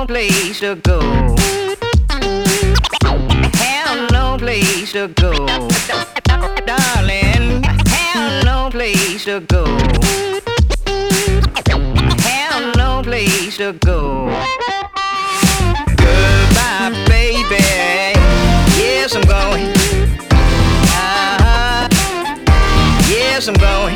place to go. Have no place to go. Darling, have no place to go. Have no place to go. Goodbye, baby. Yes, I'm going. Yes, I'm going.